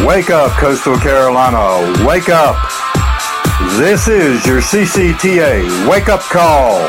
Wake up, Coastal Carolina. Wake up. This is your CCTA Wake Up Call.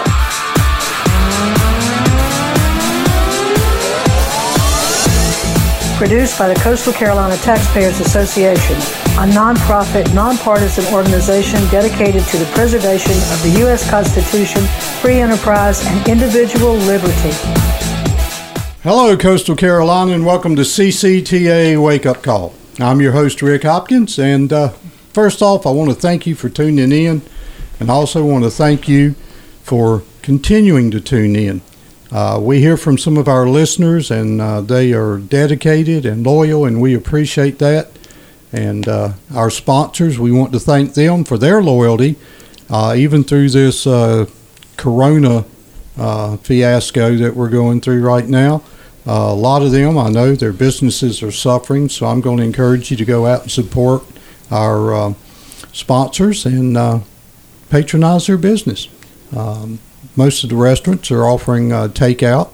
Produced by the Coastal Carolina Taxpayers Association, a nonprofit, nonpartisan organization dedicated to the preservation of the U.S. Constitution, free enterprise, and individual liberty. Hello, Coastal Carolina, and welcome to CCTA Wake Up Call. I'm your host, Rick Hopkins, and first off, I want to thank you for tuning in, and also want to thank you for continuing to tune in. We hear from some of our listeners, and they are dedicated and loyal, and we appreciate that. And our sponsors, we want to thank them for their loyalty, even through this corona fiasco that we're going through right now. A lot of them, I know their businesses are suffering, so I'm going to encourage you to go out and support our sponsors and patronize their business. Most of the restaurants are offering takeout.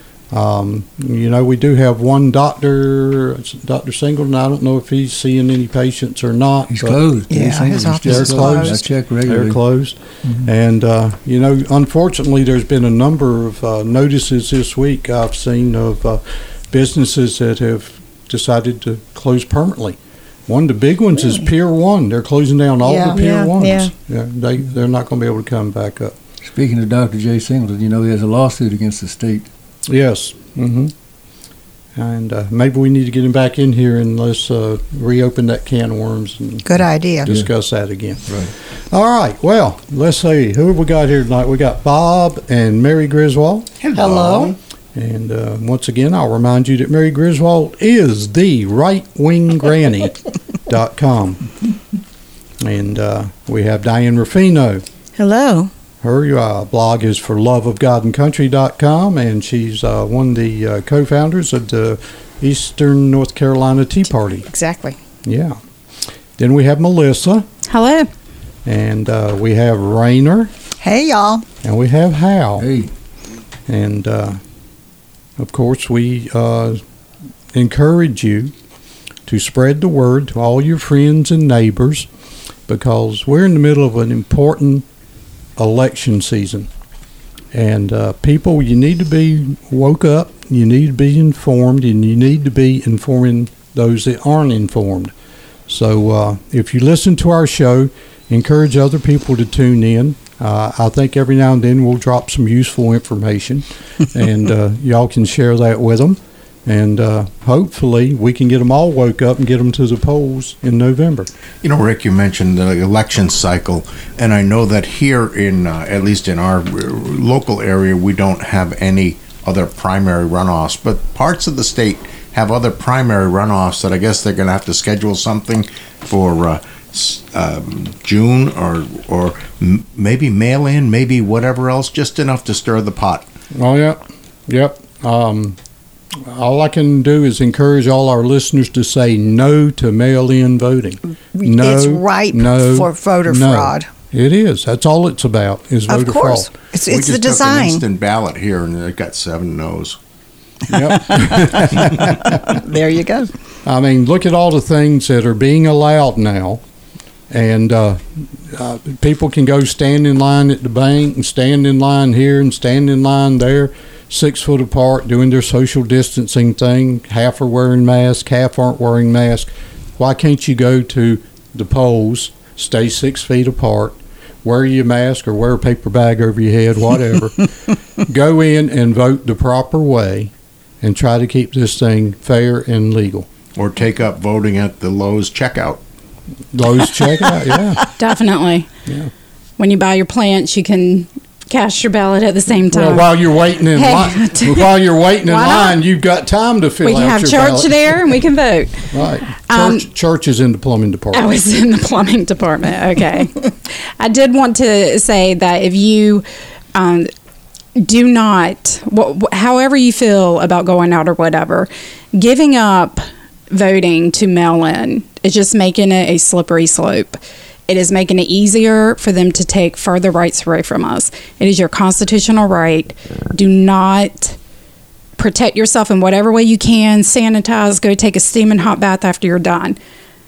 We do have one doctor, Dr. Singleton. I don't know if he's seeing any patients or not. He's closed. Yeah, his office is closed. I check regularly. They're closed. Mm-hmm. And, unfortunately, there's been a number of notices this week I've seen of businesses that have decided to close permanently. One of the big ones is Pier 1. They're closing down all the Pier 1s. Yeah, they're not going to be able to come back up. Speaking of Dr. J. Singleton, he has a lawsuit against the state. Yes. Mm-hmm. And maybe we need to get him back in here and let's reopen that can of worms and good idea. Discuss that again. Right. All right. Well, let's see. Who have we got here tonight? We got Bob and Mary Griswold. Hello. And once again, I'll remind you that Mary Griswold is the rightwinggranny.com. And we have Diane Ruffino. Hello. Her blog is for loveofgodandcountry.com, and she's one of the co-founders of the Eastern North Carolina Tea Party. Exactly. Yeah. Then we have Melissa. Hello. And we have Rainer. Hey, y'all. And we have Hal. Hey. And, of course, we encourage you to spread the word to all your friends and neighbors, because we're in the middle of an important election season, and people, you need to be woke up, you need to be informed, and you need to be informing those that aren't informed. So if you listen to our show, encourage other people to tune in. I think every now and then we'll drop some useful information, and y'all can share that with them, and hopefully we can get them all woke up and get them to the polls in November. Rick, you mentioned the election cycle, and I know that here in, at least in our local area, we don't have any other primary runoffs, but parts of the state have other primary runoffs that I guess they're going to have to schedule something for June or maybe mail in, maybe whatever else, just enough to stir the pot. Oh, yeah. Yep. All I can do is encourage all our listeners to say no to mail-in voting. No, it's ripe for voter fraud. It is. That's all it's about, is voter fraud. Of course. It's the We just design. took an instant ballot here, and it got 7 no's. Yep. There you go. I mean, look at all the things that are being allowed now. And people can go stand in line at the bank and stand in line here and stand in line there, 6 foot apart, doing their social distancing thing. Half are wearing masks, half aren't wearing masks. Why can't you go to the polls, stay 6 feet apart, wear your mask or wear a paper bag over your head, whatever, go in and vote the proper way and try to keep this thing fair and legal. Or take up voting at the Lowe's checkout. Lowe's checkout, yeah. Definitely. Yeah. When you buy your plants, you can cast your ballot at the same time. Well, while you're waiting in line, you've got time to fill out your ballot. We can have church there, and we can vote. Right. Church is in the plumbing department. I was in the plumbing department. Okay. I did want to say that if you do not, however you feel about going out or whatever, giving up voting to mail-in is just making it a slippery slope. It is making it easier for them to take further rights away from us. It is your constitutional right. Do not protect yourself in whatever way you can. Sanitize. Go take a steaming hot bath after you're done.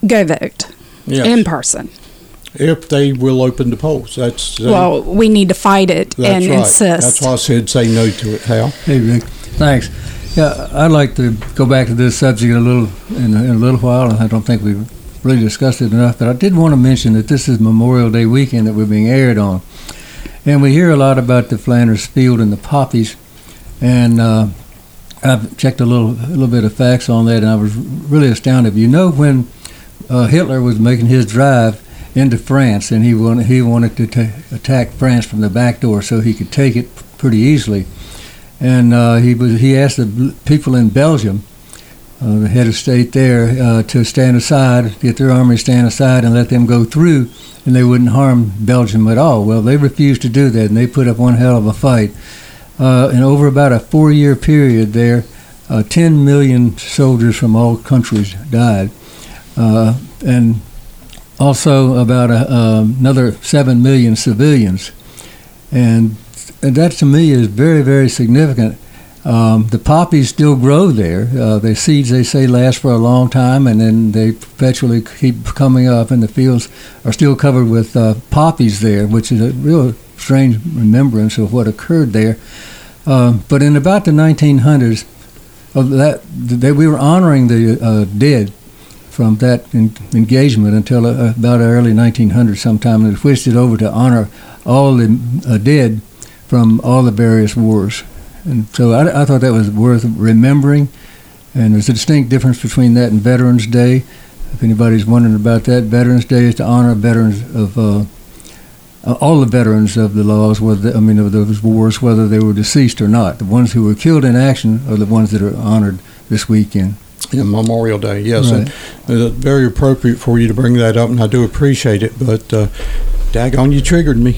go vote in person. If they will open the polls. Well, we need to fight it and insist. That's why I said say no to it, Hal. Hey, Rick. Thanks. Yeah, I'd like to go back to this subject in a little while. I don't think we've really discussed it enough, but I did want to mention that this is Memorial Day weekend that we're being aired on. And we hear a lot about the Flanders Field and the poppies, and I've checked a little bit of facts on that, and I was really astounded. You know, when Hitler was making his drive into France, and he wanted to attack France from the back door so he could take it pretty easily, and he asked the people in Belgium, the head of state there, to stand aside, get their army to stand aside and let them go through, and they wouldn't harm Belgium at all. Well, they refused to do that, and they put up one hell of a fight. And over about a 4-year period there, 10 million soldiers from all countries died. And also about another 7 million civilians. And that to me is very, very significant. The poppies still grow there. The seeds, they say, last for a long time, and then they perpetually keep coming up, and the fields are still covered with poppies there, which is a real strange remembrance of what occurred there. But in about the 1900s, we were honoring the dead from that engagement until about the early 1900s sometime, and switched it over to honor all the dead from all the various wars. And so I thought that was worth remembering, and there's a distinct difference between that and Veterans Day. If anybody's wondering about that, Veterans Day is to honor veterans of all the veterans of the laws, of those wars, whether they were deceased or not. The ones who were killed in action are the ones that are honored this weekend. Yeah, Memorial Day, yes. Right. And very appropriate for you to bring that up, and I do appreciate it, but daggone, you triggered me.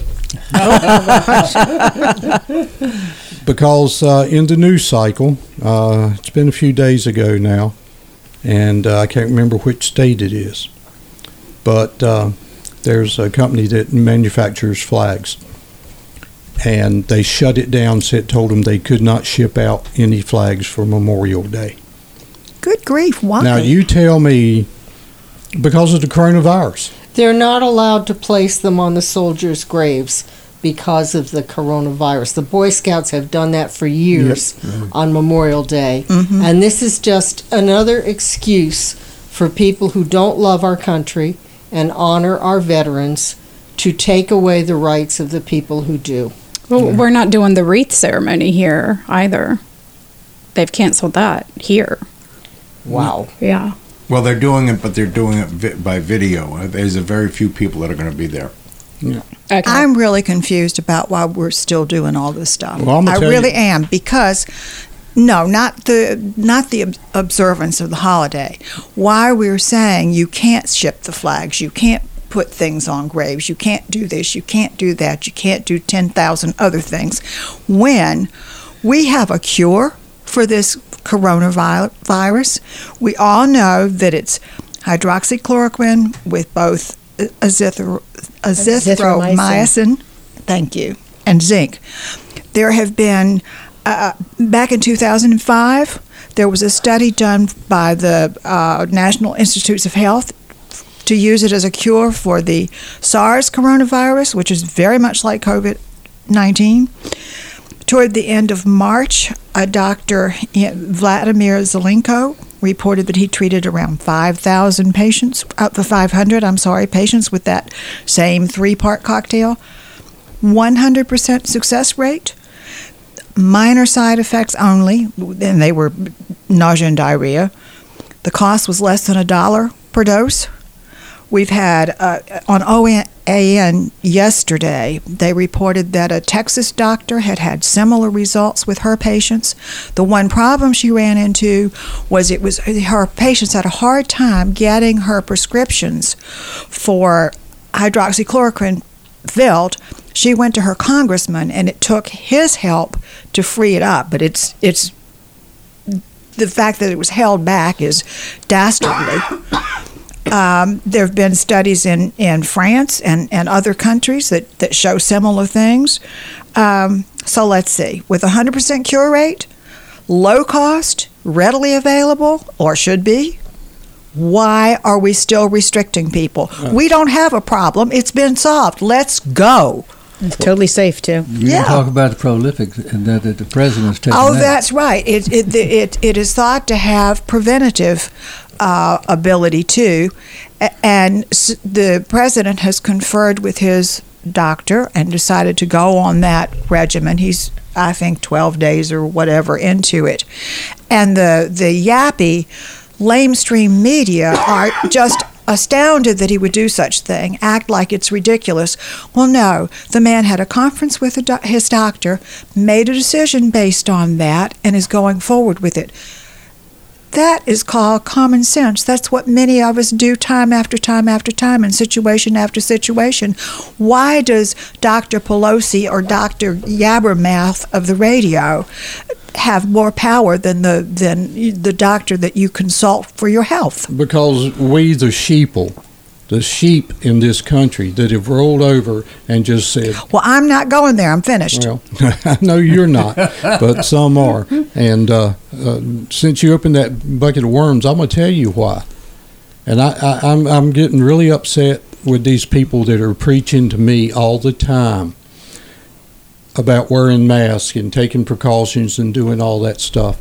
Because in the news cycle, it's been a few days ago now, and I can't remember which state it is, but there's a company that manufactures flags, and they shut it down, told them they could not ship out any flags for Memorial Day. Good grief, why? Now, you tell me, because of the coronavirus. They're not allowed to place them on the soldiers' graves because of the coronavirus. The Boy Scouts have done that for years on Memorial Day. Mm-hmm. And this is just another excuse for people who don't love our country and honor our veterans to take away the rights of the people who do. Well, we're not doing the wreath ceremony here either. They've canceled that here. Wow. Yeah. Well, they're doing it, but they're doing it by video. There's a very few people that are going to be there. Yeah. Okay. I'm really confused about why we're still doing all this stuff. Well, I really am, because not the observance of the holiday. Why we're saying you can't ship the flags, you can't put things on graves, you can't do this, you can't do that, you can't do 10,000 other things, when we have a cure for this coronavirus. We all know that it's hydroxychloroquine with both azithromycin, thank you, and zinc. There have been, back in 2005, there was a study done by the National Institutes of Health to use it as a cure for the SARS coronavirus, which is very much like COVID-19. Toward the end of March, Dr. Vladimir Zelenko reported that he treated around 5,000 patients, up to 500, patients with that same 3-part cocktail. 100% success rate, minor side effects only, and they were nausea and diarrhea. The cost was less than $1 per dose. We've had, on OAN yesterday, they reported that a Texas doctor had similar results with her patients. The one problem she ran into was her patients had a hard time getting her prescriptions for hydroxychloroquine filled. She went to her congressman, and it took his help to free it up. But it's the fact that it was held back is dastardly. There have been studies in France and other countries that show similar things. So let's see. With 100% cure rate, low cost, readily available, or should be, Why are we still restricting people? We don't have a problem. It's been solved. Let's go. It's totally safe too. You didn't talk about the prolific that the president's taking. Oh, that's right. It is thought to have preventative ability too, and the president has conferred with his doctor and decided to go on that regimen. He's, I think, 12 days or whatever into it, and the yappy lamestream media are just astounded that he would do such thing, act like it's ridiculous. Well, no, the man had a conference with his doctor, made a decision based on that, and is going forward with it. That is called common sense. That's what many of us do time after time after time and situation after situation. Why does Dr. Pelosi or Dr. Yabbermouth of the radio have more power than the doctor that you consult for your health? Because we, the sheep in this country that have rolled over and just said, well, I'm not going there. I'm finished. Well, I know you're not, but some are. And since you opened that bucket of worms, I'm going to tell you why. And I'm getting really upset with these people that are preaching to me all the time about wearing masks and taking precautions and doing all that stuff.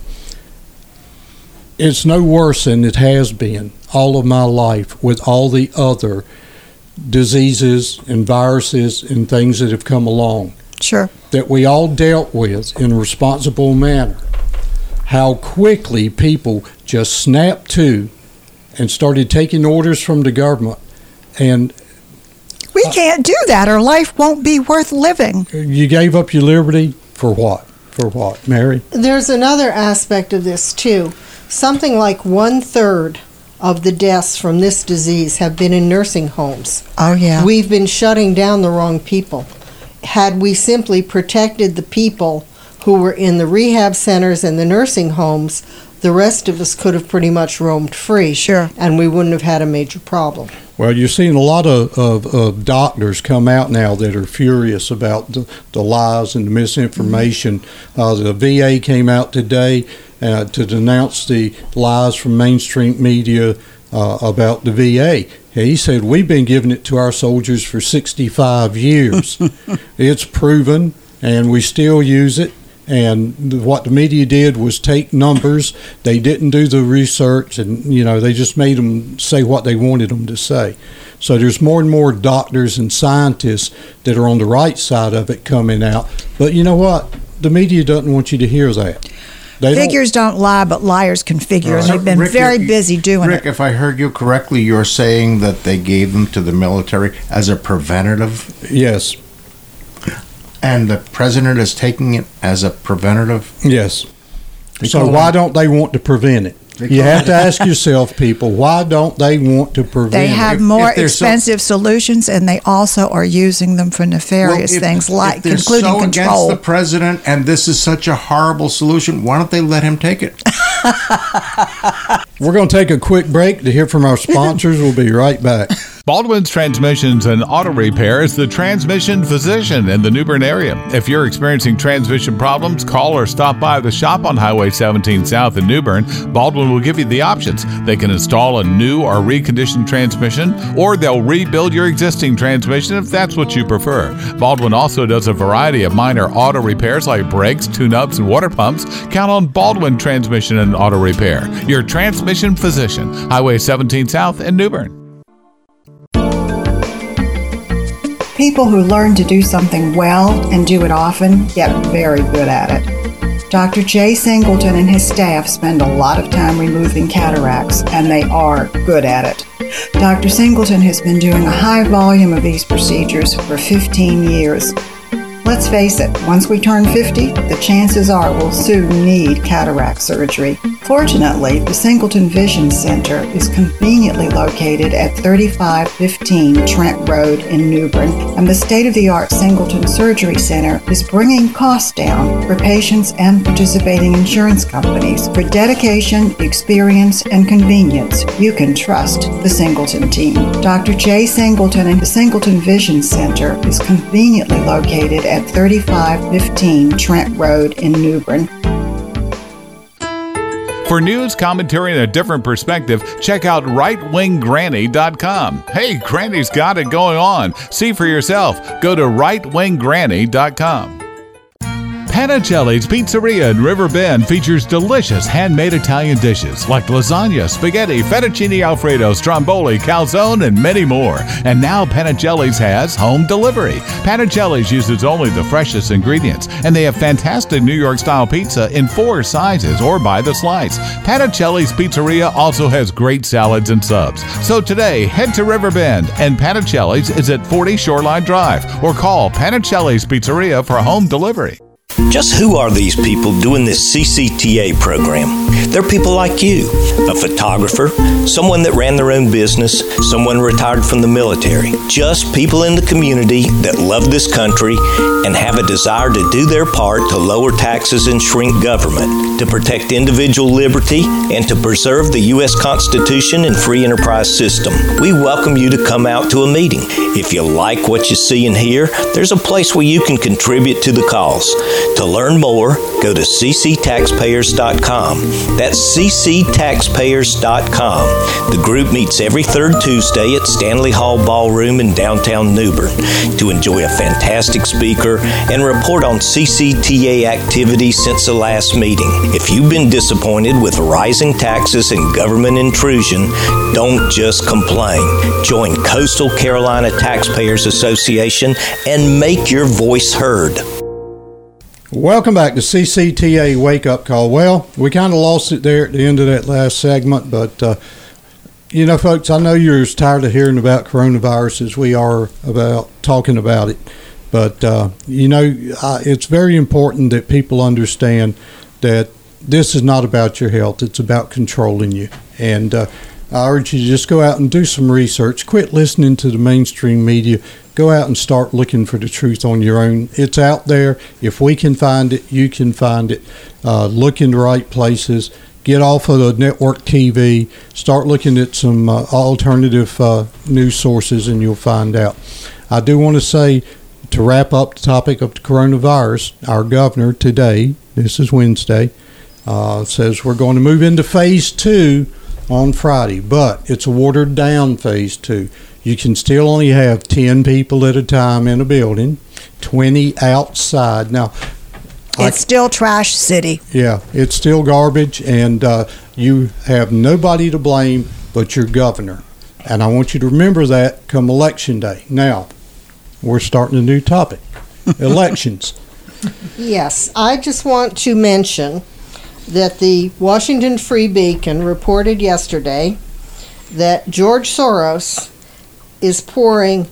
It's no worse than it has been all of my life with all the other diseases and viruses and things that have come along. Sure. That we all dealt with in a responsible manner. How quickly people just snapped to and started taking orders from the government. And we can't do that. Our life won't be worth living. You gave up your liberty for what? For what, Mary? There's another aspect of this, too. Something like 1/3 of the deaths from this disease have been in nursing homes. Oh, yeah. We've been shutting down the wrong people. Had we simply protected the people who were in the rehab centers and the nursing homes, the rest of us could have pretty much roamed free. Sure. And we wouldn't have had a major problem. Well, you're seeing a lot of doctors come out now that are furious about the lies and the misinformation. The VA came out today to denounce the lies from mainstream media about the VA. He said, we've been giving it to our soldiers for 65 years. It's proven, and we still use it. And what the media did was take numbers. They didn't do the research, and they just made them say what they wanted them to say. So there's more and more doctors and scientists that are on the right side of it coming out. But you know what? The media doesn't want you to hear that. Figures don't lie, but liars can figure. And they've been very busy doing it. Rick, if I heard you correctly, you're saying that they gave them to the military as a preventative? Yes. And the president is taking it as a preventative? Yes. So why don't they want to prevent it? You have to ask yourself, people, why don't they want to prevent it? They have more expensive solutions, and they also are using them for nefarious things, like including control. If they're so against the president, and this is such a horrible solution, why don't they let him take it? We're going to take a quick break to hear from our sponsors. We'll be right back. Baldwin's Transmissions and Auto Repair is the transmission physician in the New Bern area. If you're experiencing transmission problems, call or stop by the shop on Highway 17 South in New Bern. Baldwin will give you the options. They can install a new or reconditioned transmission, or they'll rebuild your existing transmission if that's what you prefer. Baldwin also does a variety of minor auto repairs like brakes, tune-ups, and water pumps. Count on Baldwin Transmission and Auto Repair, your transmission physician. Highway 17 South in New Bern. People who learn to do something well and do it often get very good at it. Dr. Jay Singleton and his staff spend a lot of time removing cataracts, and they are good at it. Dr. Singleton has been doing a high volume of these procedures for 15 years. Let's face it, once we turn 50, the chances are we'll soon need cataract surgery. Fortunately, the Singleton Vision Center is conveniently located at 3515 Trent Road in New Bern, and the state-of-the-art Singleton Surgery Center is bringing costs down for patients and participating insurance companies. For dedication, experience, and convenience, you can trust the Singleton team. Dr. Jay Singleton and the Singleton Vision Center is conveniently located at 3515 Trent Road in New Bern. For news, commentary, and a different perspective, check out rightwinggranny.com. Hey, Granny's got it going on. See for yourself. Go to rightwinggranny.com. Panicelli's Pizzeria in River Bend features delicious handmade Italian dishes like lasagna, spaghetti, fettuccine alfredo, stromboli, calzone, and many more. And now Panicelli's has home delivery. Panicelli's uses only the freshest ingredients, and they have fantastic New York-style pizza in 4 sizes or by the slice. Panicelli's Pizzeria also has great salads and subs. So today, head to River Bend, and Panicelli's is at 40 Shoreline Drive, or call Panicelli's Pizzeria for home delivery. Just who are these people doing this CCTA program? They're people like you, a photographer, someone that ran their own business, someone retired from the military, just people in the community that love this country and have a desire to do their part to lower taxes and shrink government, to protect individual liberty, and to preserve the U.S. Constitution and free enterprise system. We welcome you to come out to a meeting. If you like what you see and hear, there's a place where you can contribute to the cause. To learn more, go to cctaxpayers.com. That's cctaxpayers.com. The group meets every third Tuesday at Stanley Hall Ballroom in downtown New Bern to enjoy a fantastic speaker and report on CCTA activities since the last meeting. If you've been disappointed with rising taxes and government intrusion, don't just complain. Join Coastal Carolina Taxpayers Association and make your voice heard. Welcome back to CCTA Wake Up Call. Well, we kind of lost it there at the end of that last segment, but, folks, I know you're as tired of hearing about coronavirus as we are about talking about it. But, it's very important that people understand that this is not about your health. It's about controlling you. And I urge you to just go out and do some research. Quit listening to the mainstream media. Go out and start looking for the truth on your own. It's out there. If we can find it, you can find it. Look in the right places. Get off of the network TV. Start looking at some alternative news sources, and you'll find out. I do want to say, to wrap up the topic of the coronavirus, our governor today, this is Wednesday, says we're going to move into phase 2 on Friday, but it's a watered down phase 2. You can still only have 10 people at a time in a building, 20 outside. Now, it's still trash city. Yeah, it's still garbage, and you have nobody to blame but your governor. And I want you to remember that come Election Day. Now, we're starting a new topic, elections. Yes, I just want to mention that the Washington Free Beacon reported yesterday that George Soros is pouring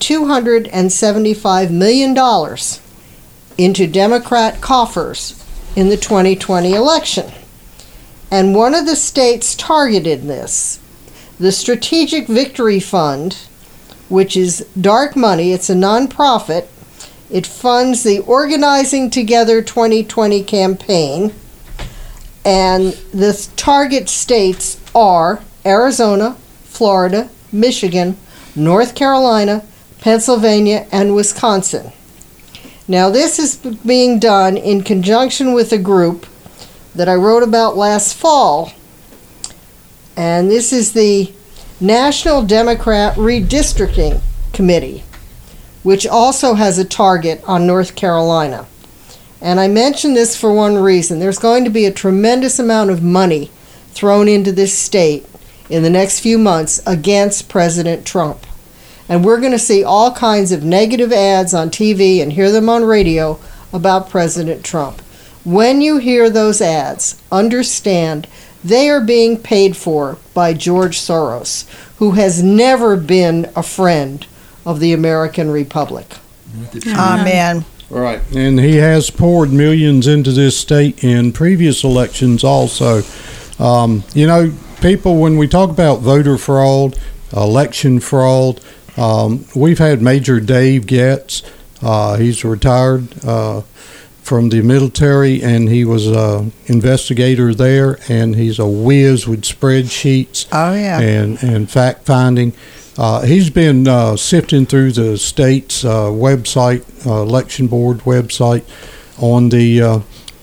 $275 million into Democrat coffers in the 2020 election. And one of the states targeted this, the Strategic Victory Fund, which is dark money, it's a nonprofit. It funds the Organizing Together 2020 campaign. And the target states are Arizona, Florida, Michigan, North Carolina, Pennsylvania, and Wisconsin. Now, this is being done in conjunction with a group that I wrote about last fall, and this is the National Democrat Redistricting Committee, which also has a target on North Carolina. And I mention this for one reason. There's going to be a tremendous amount of money thrown into this state in the next few months against President Trump. And we're going to see all kinds of negative ads on TV and hear them on radio about President Trump. When you hear those ads, understand they are being paid for by George Soros, who has never been a friend of the American Republic. Amen. Right. And he has poured millions into this state in previous elections also. People, when we talk about voter fraud, election fraud, we've had Major Dave Getz. He's retired from the military, and he was an investigator there, and he's a whiz with spreadsheets. Oh, yeah. And fact-finding. He's been sifting through the state's website, election board website, on the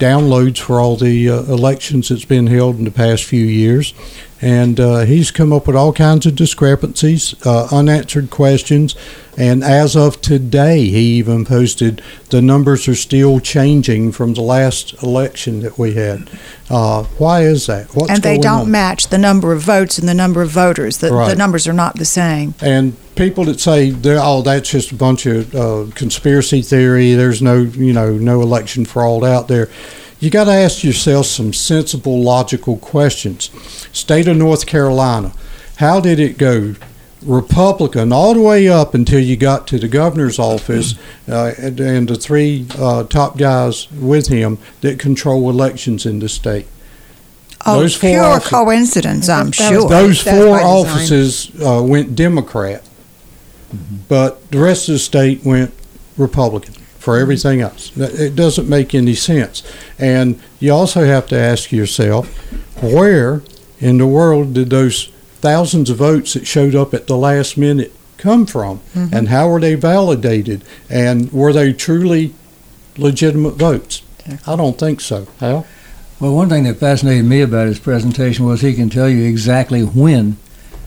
downloads for all the elections that's been held in the past few years. And he's come up with all kinds of discrepancies, unanswered questions. And as of today, he even posted the numbers are still changing from the last election that we had. Why is that? What's and they going don't on? match the number of votes and the number of voters. The Right. numbers are not the same. And people that say, that's just a bunch of conspiracy theory, there's no election fraud out there. You got to ask yourself some sensible, logical questions. State of North Carolina, how did it go? Republican all the way up until you got to the governor's office and the three top guys with him that control elections in the state. Oh, those pure coincidence, I'm sure. Those four offices went Democrat, but the rest of the state went Republican for everything else. It doesn't make any sense. And you also have to ask yourself, where in the world did those thousands of votes that showed up at the last minute come from? Mm-hmm. And how were they validated? And were they truly legitimate votes? I don't think so. Hal? Well, one thing that fascinated me about his presentation was he can tell you exactly when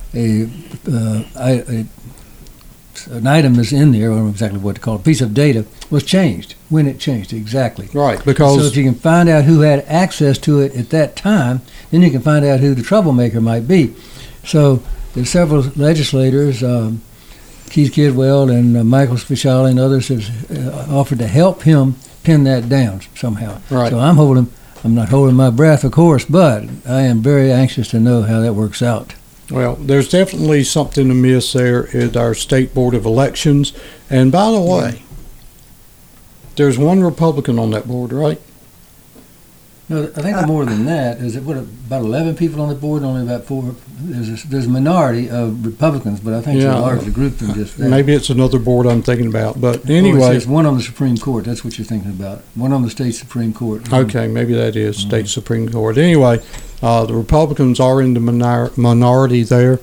an item is in there, I don't know exactly what to call it, a piece of data was changed, when it changed exactly. Right, because... So if you can find out who had access to it at that time, then you can find out who the troublemaker might be. So there's several legislators, Keith Kidwell and Michael Speciale and others have offered to help him pin that down somehow. Right. So I'm not holding my breath, of course, but I am very anxious to know how that works out. Well, there's definitely something amiss there at our State Board of Elections. And by the way, there's one Republican on that board, right? No, I think more than that. Is it about 11 people on the board, only about 4? There's a minority of Republicans, but I think it's a larger group than just that. Maybe it's another board I'm thinking about. But anyway. There's one on the Supreme Court. That's what you're thinking about. One on the state Supreme Court. Okay, maybe that is state Supreme Court. Anyway, the Republicans are in the minority there.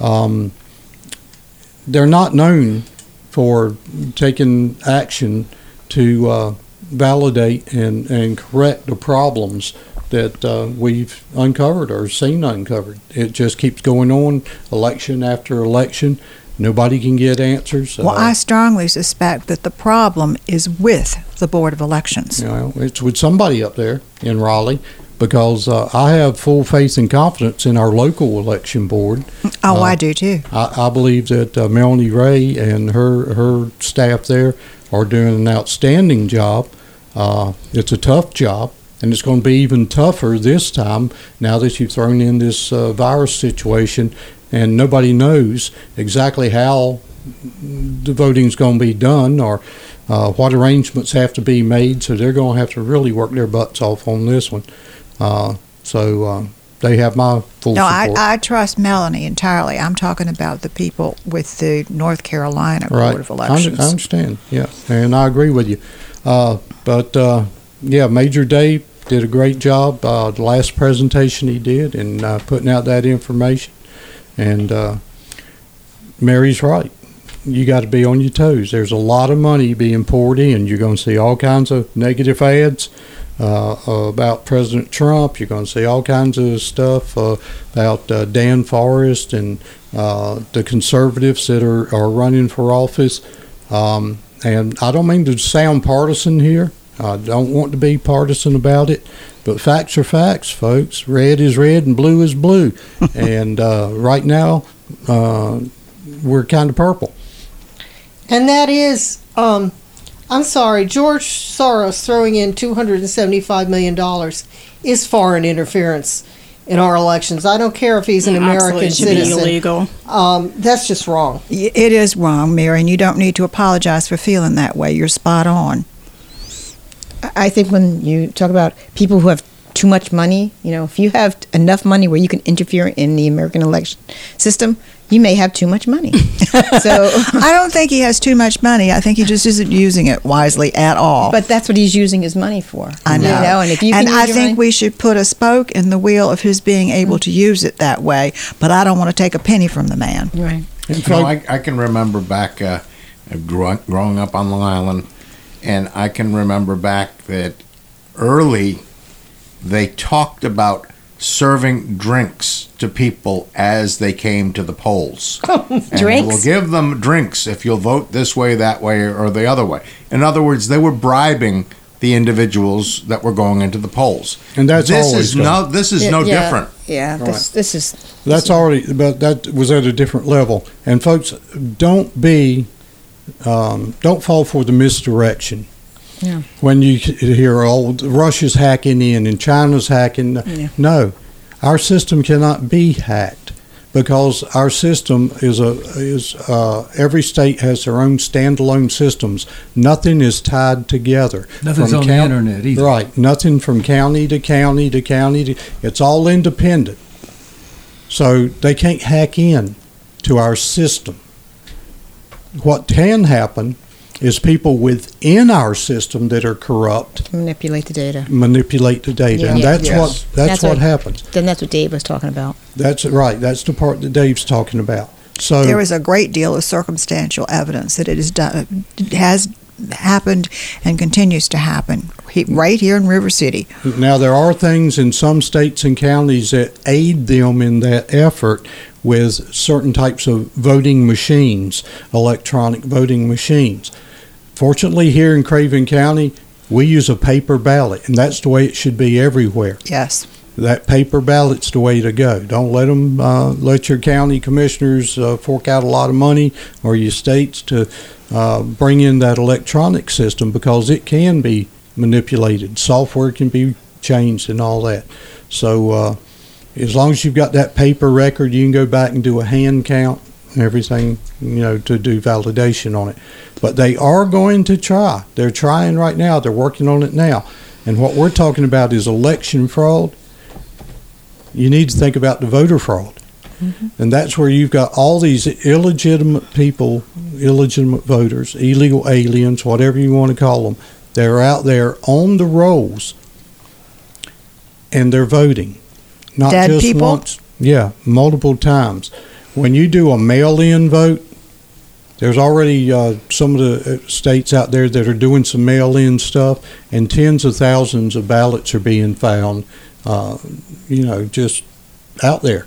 They're not known for taking action to validate and correct the problems that we've uncovered or seen uncovered. It just keeps going on, election after election. Nobody can get answers. Well, I strongly suspect that the problem is with the Board of Elections. It's with somebody up there in Raleigh, because I have full faith and confidence in our local election board. Oh, I do too. I believe that Melanie Ray and her staff there are doing an outstanding job. It's a tough job, and it's going to be even tougher this time now that you've thrown in this virus situation, and nobody knows exactly how the voting's going to be done or what arrangements have to be made. So they're going to have to really work their butts off on this one. So they have my full support. I trust Melanie entirely. I'm talking about the people with the North Carolina Board of Elections. I understand, yeah, and I agree with you. But Major Dave did a great job. The last presentation he did in putting out that information. And Mary's right. You got to be on your toes. There's a lot of money being poured in. You're going to see all kinds of negative ads about President Trump. You're going to see all kinds of stuff about Dan Forrest and the conservatives that are running for office. And I don't mean to sound partisan here. I don't want to be partisan about it. But facts are facts, folks. Red is red and blue is blue. And right now, we're kind of purple. And that is, I'm sorry, George Soros throwing in $275 million is foreign interference in our elections. I don't care if he's an American citizen. Illegal. That's just wrong. It is wrong, Mary, and you don't need to apologize for feeling that way. You're spot on. I think when you talk about people who have too much money, if you have enough money where you can interfere in the American election system, you may have too much money. So I don't think he has too much money. I think he just isn't using it wisely at all. But that's what he's using his money for. I know. And if you can I think we should put a spoke in the wheel of his being able to use it that way. But I don't want to take a penny from the man. Right. I can remember back growing up on Long Island, and I can remember back that early, they talked about serving drinks to people as they came to the polls. And we'll give them drinks if you'll vote this way, that way, or the other way. In other words, they were bribing the individuals that were going into the polls. And that's this always is no different. Yeah, this is. That's already, but that was at a different level. And folks, don't fall for the misdirection. Yeah. When you hear, Russia's hacking in and China's hacking. Yeah. No, our system cannot be hacked because our system is every state has their own standalone systems. Nothing is tied together. Nothing's on the internet either. Right. Nothing from county to county to county. It's all independent. So they can't hack in to our system. What can happen is people within our system that are corrupt Manipulate the data. And that's what happens. Then that's what Dave was talking about. That's right. That's the part that Dave's talking about. So there is a great deal of circumstantial evidence that it has happened and continues to happen right here in River City. Now, there are things in some states and counties that aid them in that effort with certain types of voting machines, electronic voting machines. Fortunately, here in Craven County, we use a paper ballot, and that's the way it should be everywhere. Yes. That paper ballot's the way to go. Don't let them let your county commissioners fork out a lot of money or your states to bring in that electronic system because it can be manipulated. Software can be changed and all that. So as long as you've got that paper record, you can go back and do a hand count and everything, to do validation on it. But they are going to try. They're trying right now. They're working on it now. And what we're talking about is election fraud. You need to think about the voter fraud. Mm-hmm. And that's where you've got all these illegitimate people, illegitimate voters, illegal aliens, whatever you want to call them. They're out there on the rolls and they're voting. Not Dead just people? once. Yeah, multiple times. When you do a mail-in vote, there's already some of the states out there that are doing some mail-in stuff, and tens of thousands of ballots are being found, just out there.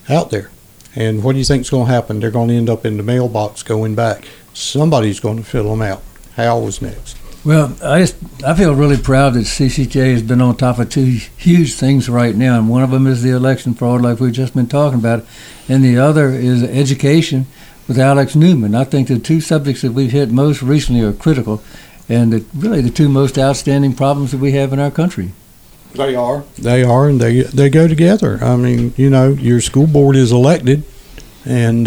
And what do you think is going to happen? They're going to end up in the mailbox going back. Somebody's going to fill them out. Hal was next. Well, I feel really proud that CCTA has been on top of two huge things right now, and one of them is the election fraud, like we've just been talking about, and the other is education with Alex Newman. I think the two subjects that we've hit most recently are critical, and really the two most outstanding problems that we have in our country. They are, and they go together. I mean, your school board is elected, and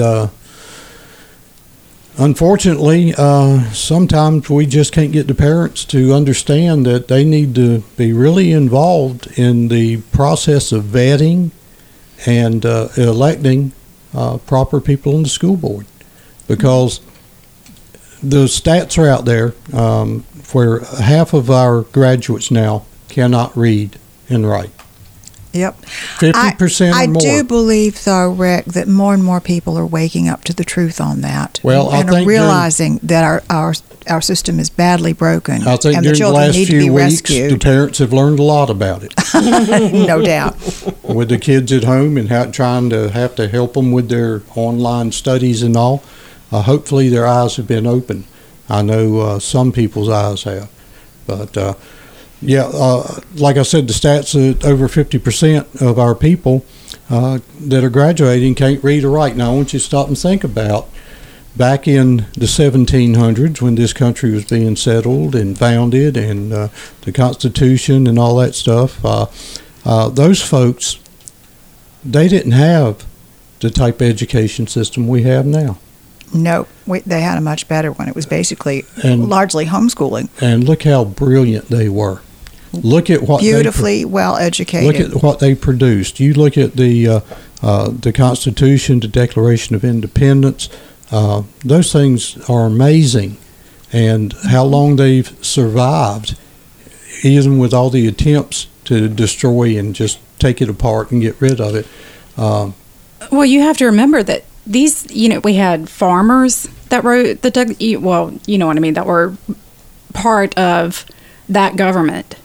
unfortunately, sometimes we just can't get the parents to understand that they need to be really involved in the process of vetting and electing proper people in the school board, because the stats are out there where half of our graduates now cannot read and write. Yep. 50% or more. I do believe, though, Rick, that more and more people are waking up to the truth on that. Well, and I think are realizing that our system is badly broken. I think and during the children the last need to be few weeks, rescued. the parents have learned a lot about it. No doubt. With the kids at home and trying to have to help them with their online studies and all, hopefully their eyes have been opened. I know some people's eyes have. But, like I said, the stats that over 50% of our people that are graduating can't read or write. Now, I want you to stop and think about back in the 1700s when this country was being settled and founded and the Constitution and all that stuff. Those folks, they didn't have the type of education system we have now. No, they had a much better one. It was basically largely homeschooling. And look how brilliant they were. Look at what beautifully well educated. Look at what they produced. You look at the Constitution, the Declaration of Independence. Those things are amazing, and how long they've survived, even with all the attempts to destroy and just take it apart and get rid of it. Well, you have to remember that these, we had farmers that wrote you know what I mean, that were part of that government.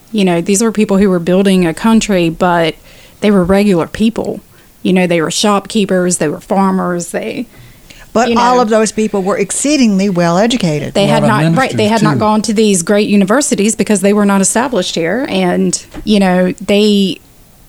You know, these were people who were building a country, but they were regular people. You know, they were shopkeepers, they were farmers, But all of those people were exceedingly well educated. They had not gone to these great universities because they were not established here, and you know, the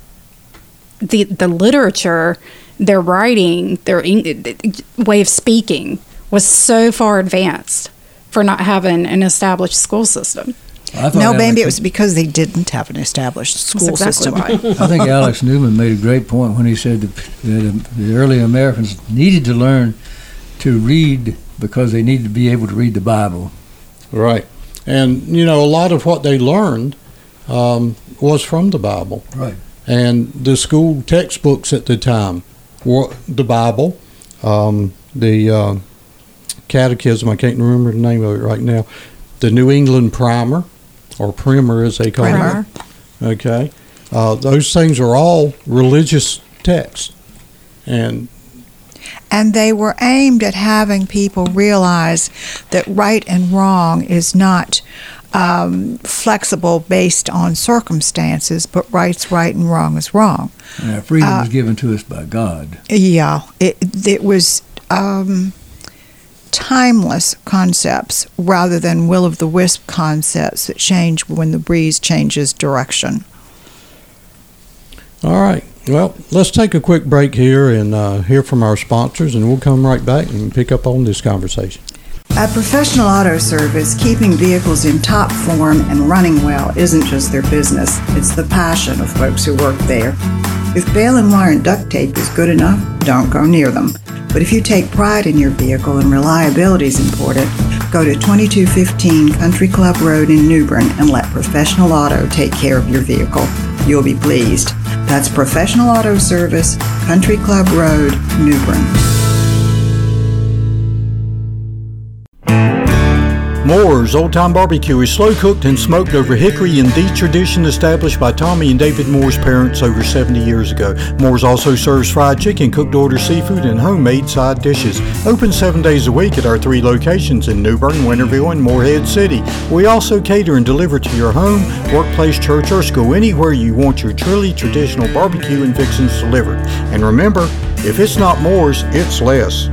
literature, their writing, their way of speaking was so far advanced for not having an established school system. No, baby, it was because they didn't have an established school system. I think Alex Newman made a great point when he said that the early Americans needed to learn to read because they needed to be able to read the Bible. Right. And, you know, a lot of what they learned was from the Bible. Right. And the school textbooks at the time were the Bible, the Catechism, I can't remember the name of it right now, the New England Primer, or Primer as they call it. Okay. Those things are all religious texts. And they were aimed at having people realize that right and wrong is not flexible based on circumstances, but right's right and wrong is wrong. Yeah, freedom was given to us by God. Yeah. It was timeless concepts rather than will-o'-the-wisp concepts that change when the breeze changes direction. All right. Well, let's take a quick break here and hear from our sponsors, and we'll come right back and pick up on this conversation. At Professional Auto Service, keeping vehicles in top form and running well isn't just their business, it's the passion of folks who work there. If bail and wire and duct tape is good enough, don't go near them. But if you take pride in your vehicle and reliability is important, go to 2215 Country Club Road in New Bern and let Professional Auto take care of your vehicle. You'll be pleased. That's Professional Auto Service, Country Club Road, New Bern. Moore's Old Time Barbecue is slow cooked and smoked over hickory in the tradition established by Tommy and David Moore's parents over 70 years ago. Moore's also serves fried chicken, cooked order seafood, and homemade side dishes. Open 7 days a week at our 3 locations in New Bern, Winterville, and Morehead City. We also cater and deliver to your home, workplace, church, or school, anywhere you want your truly traditional barbecue and fixings delivered. And remember, if it's not Moore's, it's less.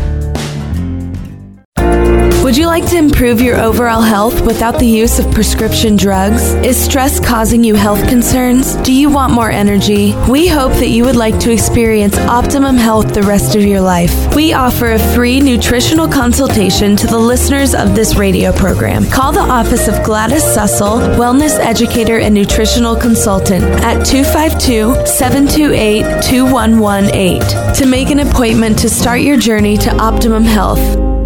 Would you like to improve your overall health without the use of prescription drugs? Is stress causing you health concerns? Do you want more energy? We hope that you would like to experience optimum health the rest of your life. We offer a free nutritional consultation to the listeners of this radio program. Call the office of Gladys Sussel, Wellness Educator and Nutritional Consultant at 252-728-2118 to make an appointment to start your journey to optimum health.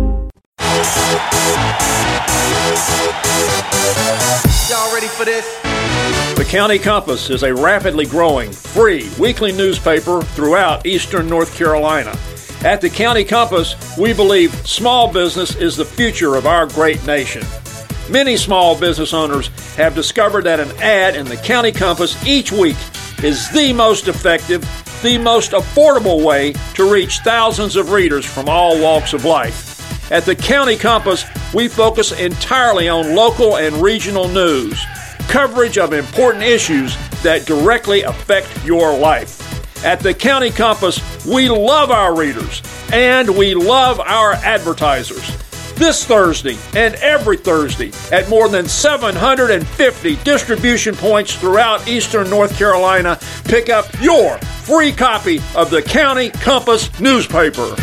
Y'all ready for this? The County Compass is a rapidly growing, free weekly newspaper throughout eastern North Carolina. At the County Compass, we believe small business is the future of our great nation. Many small business owners have discovered that an ad in the County Compass each week is the most effective, the most affordable way to reach thousands of readers from all walks of life. At the County Compass, we focus entirely on local and regional news, coverage of important issues that directly affect your life. At the County Compass, we love our readers and we love our advertisers. This Thursday and every Thursday at more than 750 distribution points throughout eastern North Carolina, pick up your free copy of the County Compass newspaper.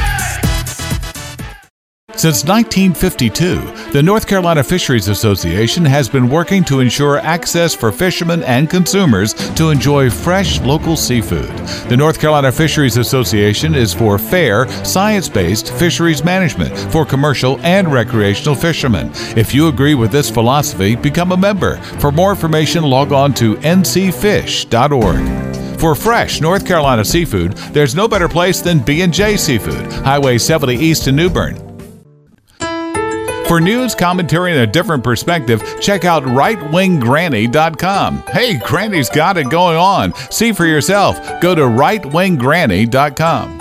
Since 1952, the North Carolina Fisheries Association has been working to ensure access for fishermen and consumers to enjoy fresh local seafood. The North Carolina Fisheries Association is for fair, science-based fisheries management for commercial and recreational fishermen. If you agree with this philosophy, become a member. For more information, log on to ncfish.org. For fresh North Carolina seafood, there's no better place than B&J Seafood, Highway 70 East in New Bern. For news, commentary, and a different perspective, check out rightwinggranny.com. Hey, Granny's got it going on. See for yourself. Go to rightwinggranny.com.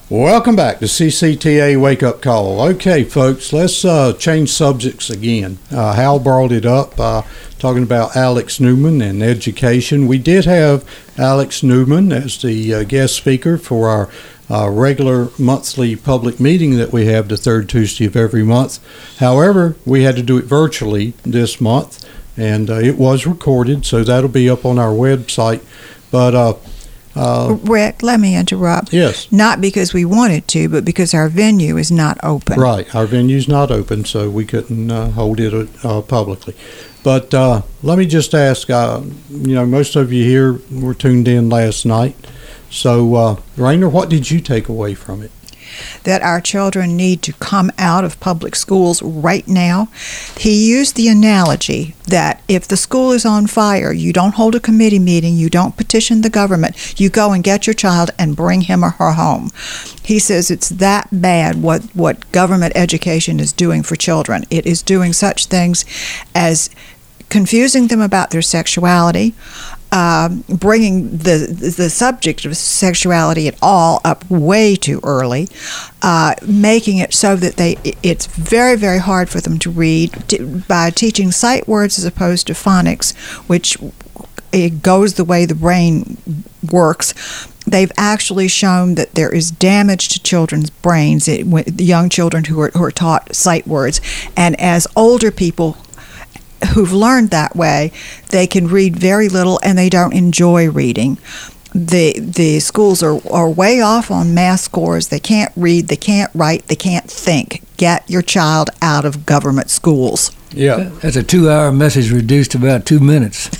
Welcome back to CCTA Wake Up Call. Okay, folks, let's change subjects again. Hal brought it up, talking about Alex Newman and education. We did have Alex Newman as the guest speaker for our regular monthly public meeting that we have the third Tuesday of every month. However, we had to do it virtually this month, and it was recorded, so that'll be up on our website. But Rick, let me interrupt. Yes. Not because we wanted to, but because our venue is not open. Right. Our venue's not open, so we couldn't hold it publicly. But let me just ask, most of you here were tuned in last night. So, Rainer, what did you take away from it? That our children need to come out of public schools right now. He used the analogy that if the school is on fire, you don't hold a committee meeting, you don't petition the government, you go and get your child and bring him or her home. He says it's that bad what government education is doing for children. It is doing such things as confusing them about their sexuality, bringing the subject of sexuality at all up way too early, making it so that it's very, very hard for them to read by teaching sight words as opposed to phonics, which it goes the way the brain works. They've actually shown that there is damage to children's brains, the young children who are taught sight words, and as older people who've learned that way, they can read very little and they don't enjoy reading. The schools are way off on math scores. They can't read, they can't write, they can't think. Get your child out of government schools. Yeah. That's a 2-hour message reduced to about 2 minutes.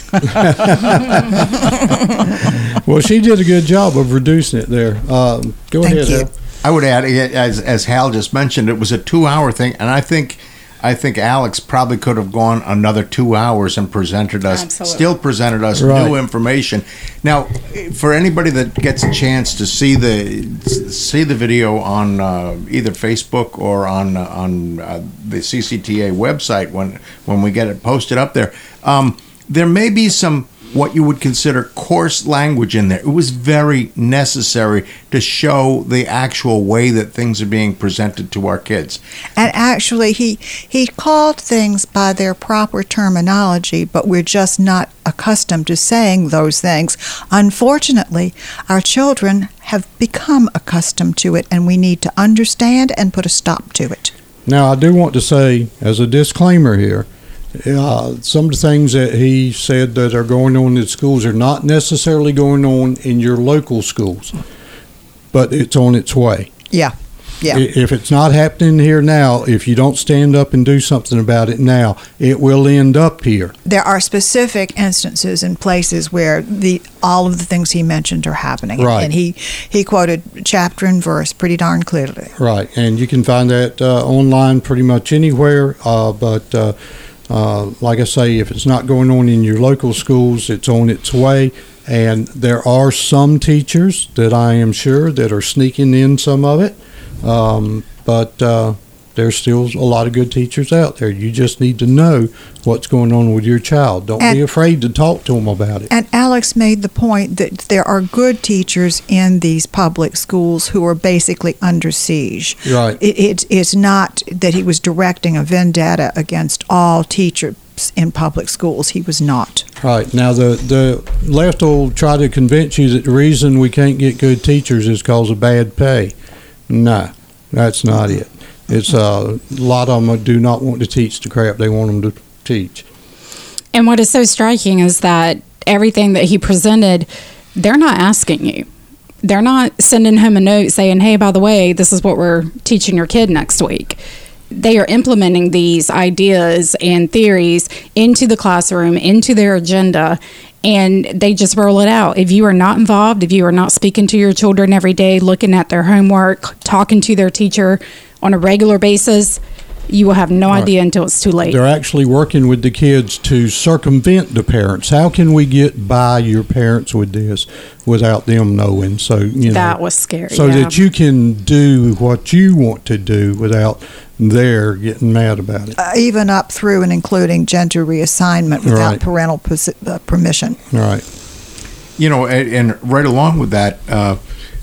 Well, she did a good job of reducing it there. Go ahead, Hal. I would add, as Hal just mentioned, it was a 2-hour thing, and I think Alex probably could have gone another 2 hours and presented us new information. Now, for anybody that gets a chance to see the video on either Facebook or on the CCTA website when we get it posted up there, there may be some what you would consider coarse language in there. It was very necessary to show the actual way that things are being presented to our kids. And actually, he called things by their proper terminology, but we're just not accustomed to saying those things. Unfortunately, our children have become accustomed to it, and we need to understand and put a stop to it. Now, I do want to say, as a disclaimer here, some of the things that he said that are going on in schools are not necessarily going on in your local schools, but it's on its way. Yeah. If it's not happening here now, if you don't stand up and do something about it now, it will end up here. There are specific instances and places where all of the things he mentioned are happening. Right. And he quoted chapter and verse pretty darn clearly. Right. And you can find that online pretty much anywhere, but like I say, if it's not going on in your local schools, it's on its way. And there are some teachers that I am sure that are sneaking in some of it. But there's still a lot of good teachers out there. You just need to know what's going on with your child. Don't be afraid to talk to them about it. And Alex made the point that there are good teachers in these public schools who are basically under siege. Right. It's not that he was directing a vendetta against all teachers in public schools. He was not. Right. Now, the left will try to convince you that the reason we can't get good teachers is because of bad pay. No, that's not it. It's a lot of them do not want to teach the crap they want them to teach. And what is so striking is that everything that he presented, they're not asking you. They're not sending him a note saying, hey, by the way, this is what we're teaching your kid next week. They are implementing these ideas and theories into the classroom, into their agenda, and they just roll it out. If you are not involved, if you are not speaking to your children every day, looking at their homework, talking to their teacher on a regular basis, you will have no idea until it's too late. They're actually working with the kids to circumvent the parents. How can we get by your parents with this without them knowing? So that was scary. So that you can do what you want to do without their getting mad about it. Even up through and including gender reassignment without parental permission. Right. And right along with that,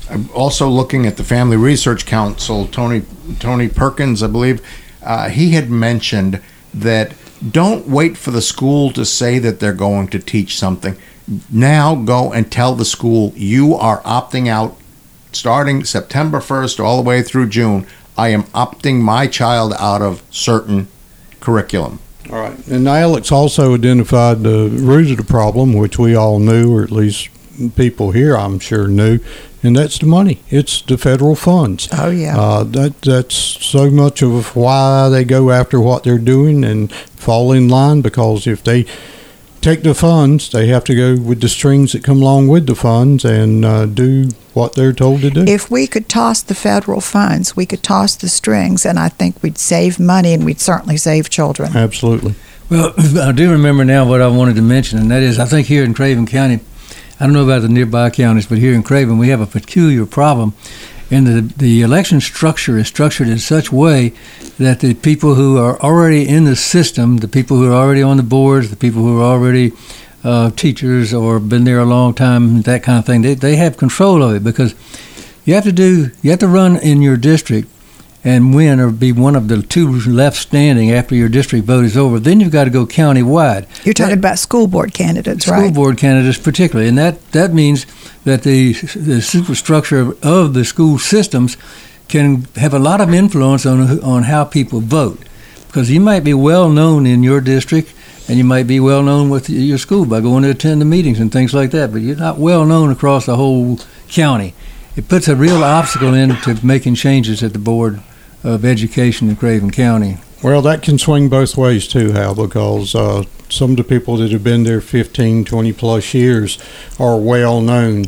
I'm also looking at the Family Research Council, Tony Perkins, I believe. He had mentioned that don't wait for the school to say that they're going to teach something. Now go and tell the school you are opting out starting September 1st all the way through June. I am opting my child out of certain curriculum. All right. And Alex also identified the root of the problem, which we all knew, or at least people here I'm sure knew, and that's the money. It's the federal funds. Oh, yeah. That's so much of why they go after what they're doing and fall in line, because if they take the funds, they have to go with the strings that come along with the funds and do what they're told to do. If we could toss the federal funds, we could toss the strings, and I think we'd save money, and we'd certainly save children. Absolutely. Well, I do remember now what I wanted to mention, and that is I think here in Craven County, I don't know about the nearby counties, but here in Craven we have a peculiar problem. And the election structure is structured in such a way that the people who are already in the system, the people who are already on the boards, the people who are already teachers or been there a long time, that kind of thing, they have control of it, because you have to run in your district and win or be one of the two left standing after your district vote is over. Then you've got to go county-wide. You're talking about school board candidates, right? School board candidates particularly. And that means that the superstructure of the school systems can have a lot of influence on how people vote. Because you might be well known in your district, and you might be well known with your school by going to attend the meetings and things like that, but you're not well known across the whole county. It puts a real obstacle into making changes at the Board of Education in Craven County. Well, that can swing both ways too, Hal, because some of the people that have been there 15, 20 plus years are well known.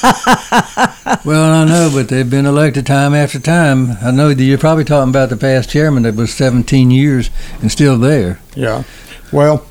Well, I know, but they've been elected time after time. I know that you're probably talking about the past chairman that was 17 years and still there. Yeah. Well,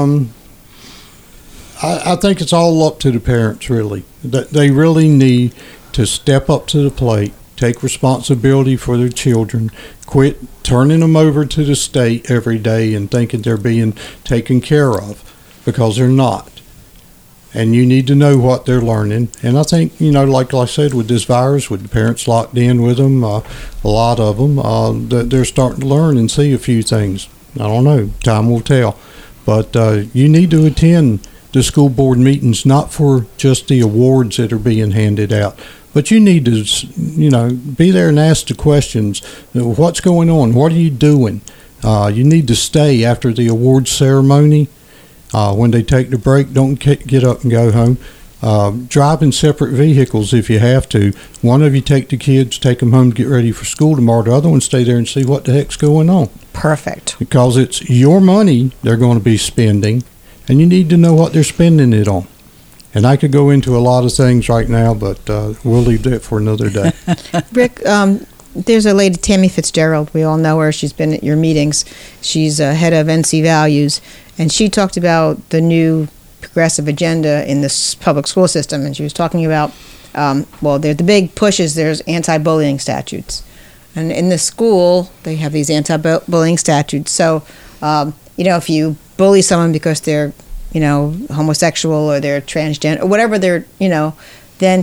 I think it's all up to the parents, really. They really need to step up to the plate, take responsibility for their children, quit turning them over to the state every day and thinking they're being taken care of, because they're not. And you need to know what they're learning. And I think, like I said, with this virus, with the parents locked in with them, a lot of them, they're starting to learn and see a few things. I don't know. Time will tell. But you need to attend the school board meetings, not for just the awards that are being handed out, but you need to, be there and ask the questions. What's going on? What are you doing? You need to stay after the awards ceremony. When they take the break, don't get up and go home. Drive in separate vehicles if you have to. One of you take the kids, take them home to get ready for school tomorrow. The other one stay there and see what the heck's going on. Perfect. Because it's your money they're going to be spending, and you need to know what they're spending it on. And I could go into a lot of things right now, but we'll leave that for another day. Rick, there's a lady, Tammy Fitzgerald. We all know her. She's been at your meetings. She's head of NC Values, and she talked about the new progressive agenda in this public school system, and she was talking about, the big push is there's anti-bullying statutes. And in the school, they have these anti-bullying statutes. So, if you bully someone because they're, homosexual or they're transgender or whatever they're, then,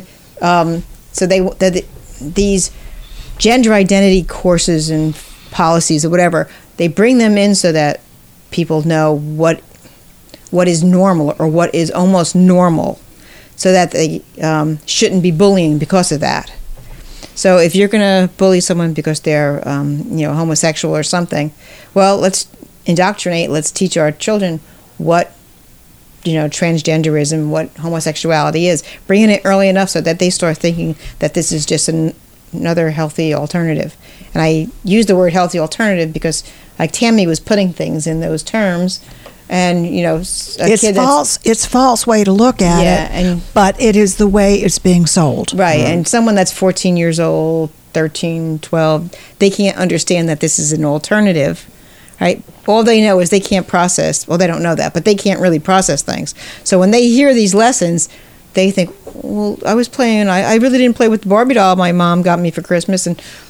these gender identity courses and policies or whatever, they bring them in so that people know what is normal or what is almost normal, so that they shouldn't be bullying because of that. So if you're going to bully someone because they're, homosexual or something, well, let's indoctrinate, let's teach our children what, transgenderism, what homosexuality is. Bring in it early enough so that they start thinking that this is just another healthy alternative. And I use the word healthy alternative because, like Tammy was putting things in those terms, and it's false way to look at it, but it is the way it's being sold, right? And someone that's 14 years old, 13, 12, they can't understand that this is an alternative, right? All they know is they can't process. Well, they don't know that, but they can't really process things. So when they hear these lessons, they think, well, I was playing, I really didn't play with the Barbie doll my mom got me for Christmas, and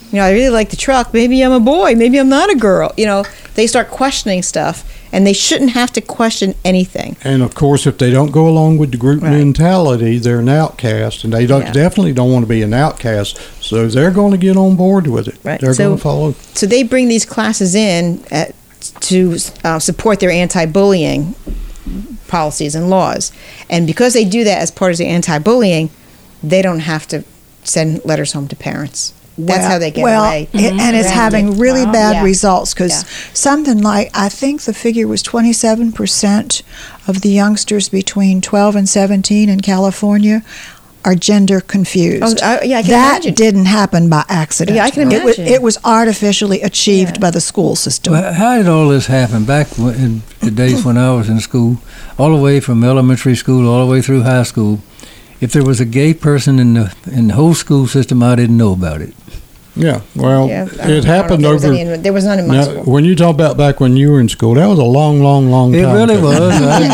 I really like the truck. Maybe I'm a boy. Maybe I'm not a girl. They start questioning stuff, and they shouldn't have to question anything. And of course, if they don't go along with the group mentality, they're an outcast, and they definitely don't want to be an outcast. So they're going to get on board with it. Right. They're going to follow. So they bring these classes in to support their anti-bullying policies and laws, and because they do that as part of the anti-bullying, they don't have to send letters home to parents. That's how they get away. And it's having really bad results because something like, I think the figure was 27% of the youngsters between 12 and 17 in California are gender confused. I can that imagine. didn't happen by accident. Yeah, I can imagine. It was artificially achieved by the school system. Well, how did all this happen back in the days when I was in school, all the way from elementary school all the way through high school? If there was a gay person in the whole school system, I didn't know about it. Yeah, well, it happened over. There was none in my school. When you talk about back when you were in school, that was a long time. It really ago. was.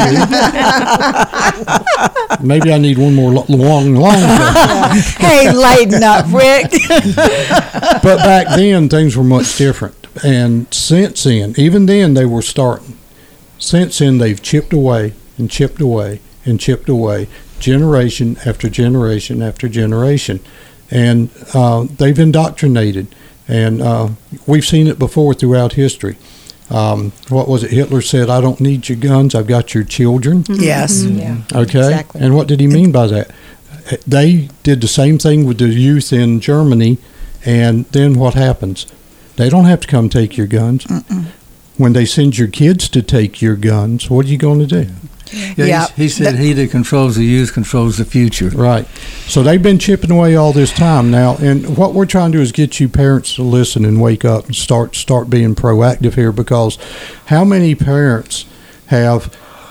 Maybe I need one more long. Hey, lighten up, Rick. But back then, things were much different. And since then, even then, they were starting. Since then, they've chipped away and chipped away and chipped away, generation after generation after generation. And they've indoctrinated. And we've seen it before throughout history. What was it? Hitler said, "I don't need your guns, I've got your children." Yes. Yeah. Okay. Exactly. And what did he mean by that? They did the same thing with the youth in Germany, and then what happens? They don't have to come take your guns. When they send your kids to take your guns, what are you going to do? Yeah, he said he that controls the youth controls the future. Right. So they've been chipping away all this time now, and what we're trying to do is get you parents to listen and wake up and start being proactive here, because how many parents have,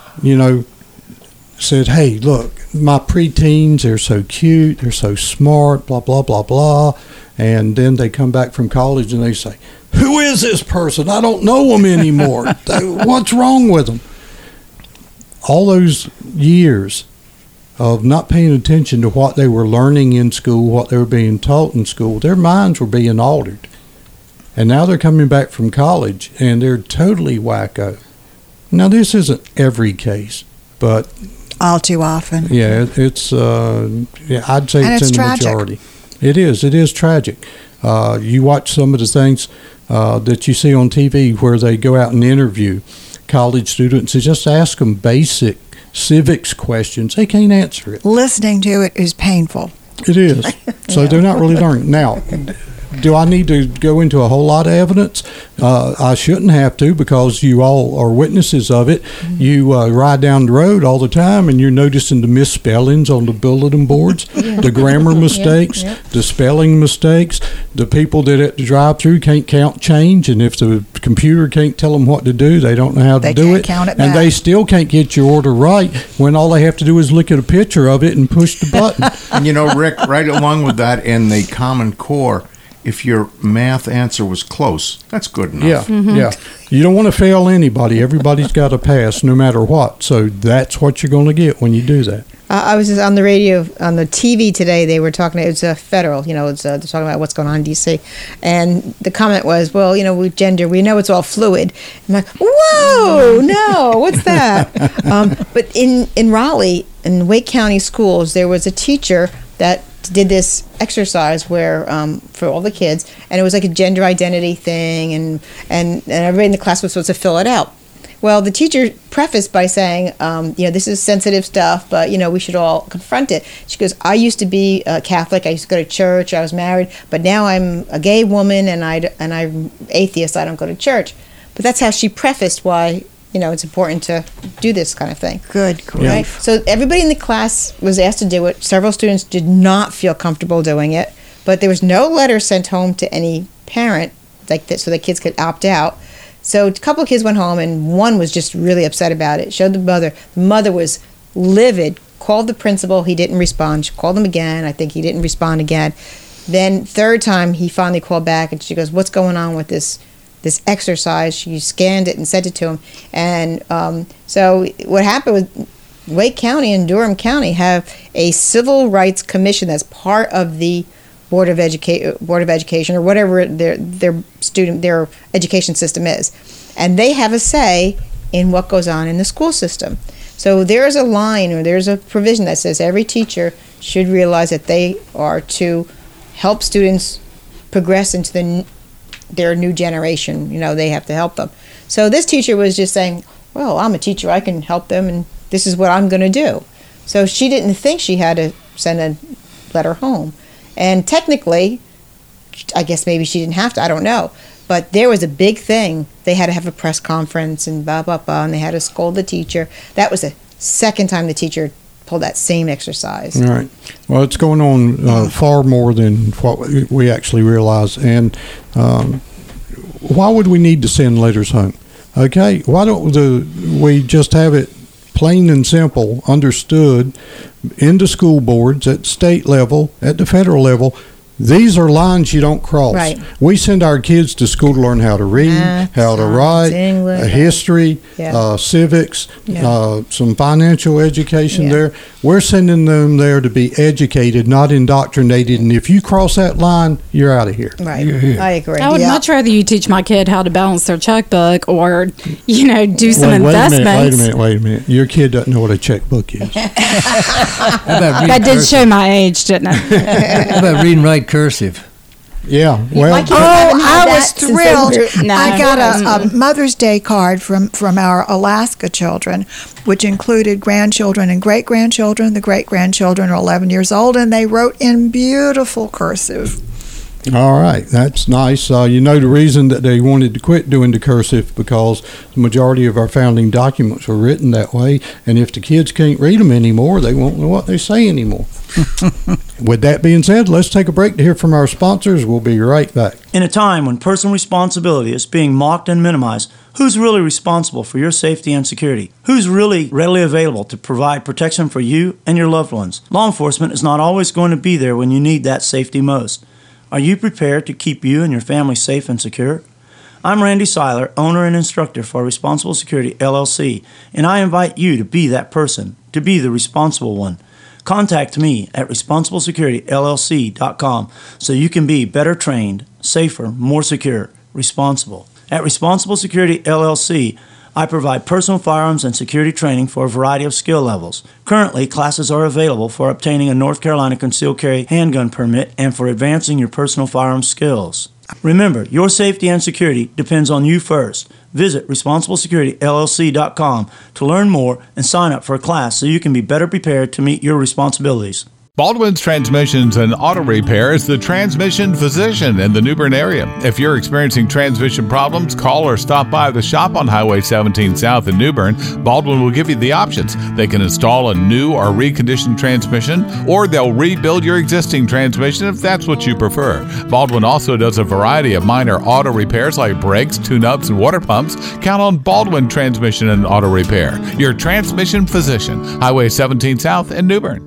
said, "Hey, look, my preteens, they're so cute, they're so smart, blah, blah, blah, blah," and then they come back from college and they say, "Who is this person? I don't know them anymore. What's wrong with them?" All those years of not paying attention to what they were learning in school, what they were being taught in school, their minds were being altered. And now they're coming back from college and they're totally wacko. Now, this isn't every case, but all too often. Yeah, it's I'd say and it's in the tragic. majority. It is tragic. You watch some of the things that you see on TV where they go out and interview college students and just ask them basic civics questions. They can't answer it. Listening to it is painful. It is. So they're not really learning. Now, do I need to go into a whole lot of evidence? I shouldn't have to, because you all are witnesses of it. You ride down the road all the time and you're noticing the misspellings on the bulletin boards, the grammar mistakes, the spelling mistakes. The people that at the drive-through can't count change, and if the computer can't tell them what to do, they don't know how to do it. Count it and back. they still can't get your order right when all they have to do is look at a picture of it and push the button. And Rick, right along with that, in the Common Core, if your math answer was close, that's good enough. Yeah. You don't want to fail anybody. Everybody's got to pass no matter what. So that's what you're going to get when you do that. I was just on the radio, on the TV today. They were talking. It was federal. They're talking about what's going on in D.C. And the comment was, "Well, with gender, we know it's all fluid." I'm like, "Whoa, no, what's that?" But in Raleigh, in Wake County schools, there was a teacher that did this exercise where for all the kids, and it was like a gender identity thing, and everybody in the class was supposed to fill it out. Well, the teacher prefaced by saying, this is sensitive stuff, but, we should all confront it. She goes, "I used to be Catholic. I used to go to church. I was married. But now I'm a gay woman, and I'm atheist. I don't go to church." But that's how she prefaced why, it's important to do this kind of thing. Good grief. Right? So everybody in the class was asked to do it. Several students did not feel comfortable doing it. But there was no letter sent home to any parent like that, so the kids could opt out. So a couple of kids went home, and one was just really upset about it. Showed the mother. The mother was livid. Called the principal. He didn't respond. She called him again. I think he didn't respond again. Then third time, he finally called back, and she goes, "What's going on with this exercise?" She scanned it and sent it to him. And so what happened was Wake County and Durham County have a civil rights commission that's part of the Board of Education, or whatever their education system is, and they have a say in what goes on in the school system. So there's a line, or there's a provision that says every teacher should realize that they are to help students progress into their new generation. They have to help them. So this teacher was just saying, well, I'm a teacher, I can help them, and this is what I'm going to do. So she didn't think she had to send a letter home. And technically, I guess maybe she didn't have to, I don't know. But there was a big thing. They had to have a press conference and blah, blah, blah, and they had to scold the teacher. That was the second time the teacher pulled that same exercise. All right. Well, it's going on far more than what we actually realize. And why would we need to send letters home? Okay, why don't we just have it plain and simple, understood into school boards at state level, at the federal level? These are lines you don't cross. Right. We send our kids to school to learn how to read, how to write, English, history, civics, some financial education there. We're sending them there to be educated, not indoctrinated. And if you cross that line, you're out of here. Right. I agree. I would much rather you teach my kid how to balance their checkbook or, do some investments. Wait a minute. Your kid doesn't know what a checkbook is. That did show my age, didn't it? How about reading right cursive? Yeah, well, I was thrilled. I got a Mother's Day card from our Alaska children, which included grandchildren and great-grandchildren. The great-grandchildren are 11 years old, and they wrote in beautiful cursive. All right, that's nice. The reason that they wanted to quit doing the cursive because the majority of our founding documents were written that way, and if the kids can't read them anymore, they won't know what they say anymore. With that being said, let's take a break to hear from our sponsors. We'll be right back. In a time when personal responsibility is being mocked and minimized, who's really responsible for your safety and security? Who's really readily available to provide protection for you and your loved ones? Law enforcement is not always going to be there when you need that safety most. Are you prepared to keep you and your family safe and secure? I'm Randy Seiler, owner and instructor for Responsible Security LLC, and I invite you to be that person, to be the responsible one. Contact me at ResponsibleSecurityLLC.com so you can be better trained, safer, more secure, responsible. At Responsible Security LLC, I provide personal firearms and security training for a variety of skill levels. Currently, classes are available for obtaining a North Carolina concealed carry handgun permit and for advancing your personal firearms skills. Remember, your safety and security depends on you first. Visit ResponsibleSecurityLLC.com to learn more and sign up for a class so you can be better prepared to meet your responsibilities. Baldwin's Transmissions and Auto Repair is the transmission physician in the New Bern area. If you're experiencing transmission problems, call or stop by the shop on Highway 17 South in New Bern. Baldwin will give you the options. They can install a new or reconditioned transmission, or they'll rebuild your existing transmission if that's what you prefer. Baldwin also does a variety of minor auto repairs like brakes, tune-ups, and water pumps. Count on Baldwin Transmission and Auto Repair, your transmission physician, Highway 17 South in New Bern.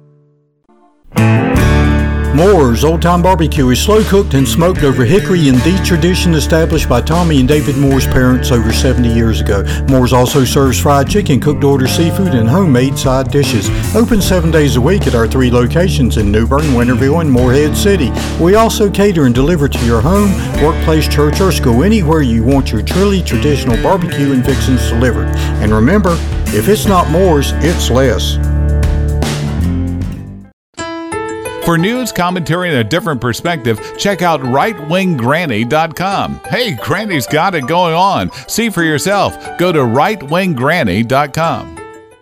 Moore's Old Time Barbecue is slow cooked and smoked over hickory in the tradition established by Tommy and David Moore's parents over 70 years ago. Moore's also serves fried chicken, cooked to order seafood, and homemade side dishes. Open 7 days a week at our 3 locations in New Bern, Winterville, and Morehead City. We also cater and deliver to your home, workplace, church, or school, anywhere you want your truly traditional barbecue and fixings delivered. And remember, if it's not Moore's, it's less. For news, commentary, and a different perspective, check out RightWingGranny.com. Hey, Granny's got it going on. See for yourself. Go to RightWingGranny.com.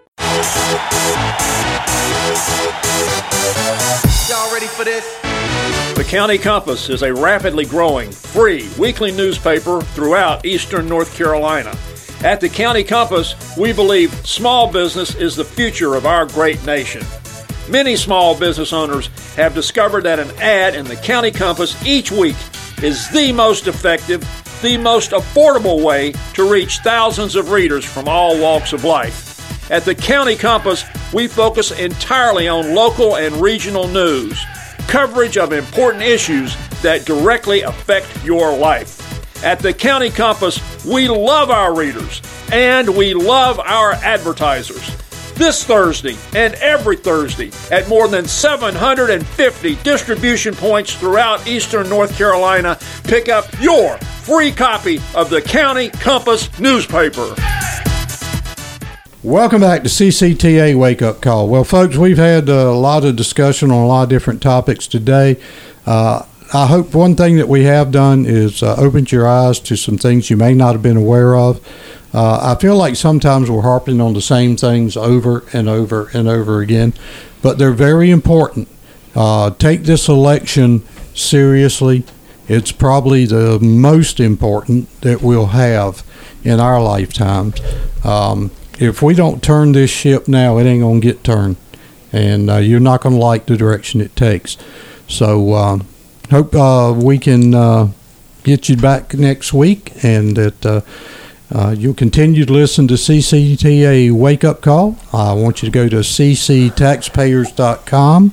Y'all ready for this? The County Compass is a rapidly growing, free weekly newspaper throughout eastern North Carolina. At the County Compass, we believe small business is the future of our great nation. Many small business owners have discovered that an ad in the County Compass each week is the most effective, the most affordable way to reach thousands of readers from all walks of life. At the County Compass, we focus entirely on local and regional news, coverage of important issues that directly affect your life. At the County Compass, we love our readers and we love our advertisers. this Thursday and every Thursday at more than 750 distribution points throughout eastern North Carolina. Pick up your free copy of the County Compass newspaper. Welcome back to CCTA Wake Up Call. Well, folks, we've had a lot of discussion on a lot of different topics today. I hope one thing that we have done is opened your eyes to some things you may not have been aware of. I feel like sometimes we're harping on the same things over and over and over again, but they're very important. Take this election seriously. It's probably the most important that we'll have in our lifetimes. If we don't turn this ship now, it ain't going to get turned, and you're not going to like the direction it takes. So hope we can get you back next week, and that you'll continue to listen to CCTA Wake Up Call. I want you to go to cctaxpayers.com,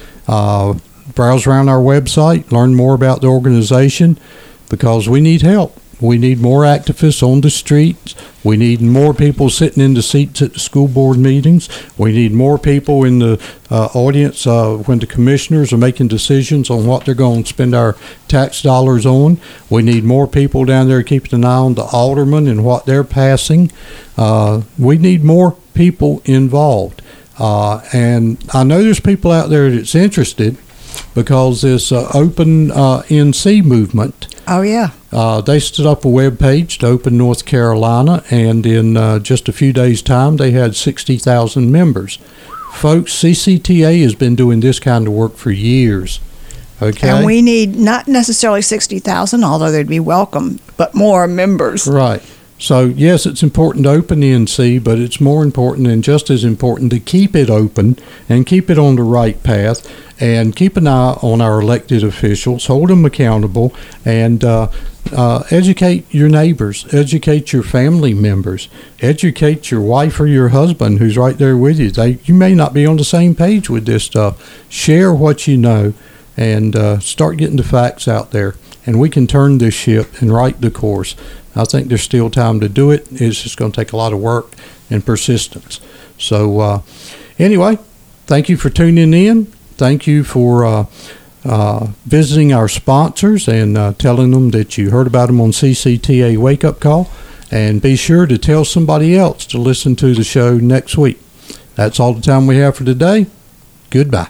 browse around our website, learn more about the organization, because we need help. We need more activists on the streets. We need more people sitting in the seats at the school board meetings. We need more people in the audience when the commissioners are making decisions on what they're going to spend our tax dollars on. We need more people down there keeping an eye on the aldermen and what they're passing. We need more people involved. And I know there's people out there that's interested, because this Open NC movement. Oh, yeah. They stood up a web page to Open North Carolina, and in just a few days' time, they had 60,000 members. Folks, CCTA has been doing this kind of work for years. Okay. And we need not necessarily 60,000, although they'd be welcome, but more members. Right. So, yes, it's important to open NC, but it's more important and just as important to keep it open and keep it on the right path and keep an eye on our elected officials, hold them accountable, and educate your neighbors, educate your family members, educate your wife or your husband who's right there with you. You may not be on the same page with this stuff. Share what you know and start getting the facts out there, and we can turn this ship and right the course. I think there's still time to do it. It's just going to take a lot of work and persistence. So anyway, thank you for tuning in. Thank you for visiting our sponsors and telling them that you heard about them on CCTA Wake Up Call. And be sure to tell somebody else to listen to the show next week. That's all the time we have for today. Goodbye.